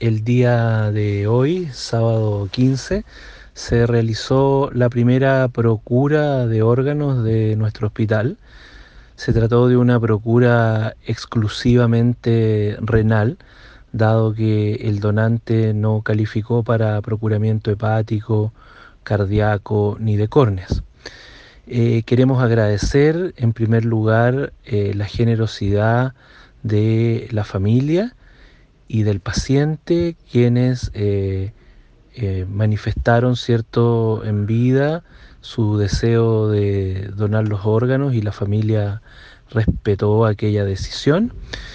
el día de hoy, sábado 15, se realizó la primera procura de órganos de nuestro hospital. Se trató de una procura exclusivamente renal, dado que el donante no calificó para procuramiento hepático, cardíaco ni de córneas. Queremos agradecer en primer lugar la generosidad de la familia y del paciente, quienes manifestaron cierto en vida su deseo de donar los órganos y la familia respetó aquella decisión.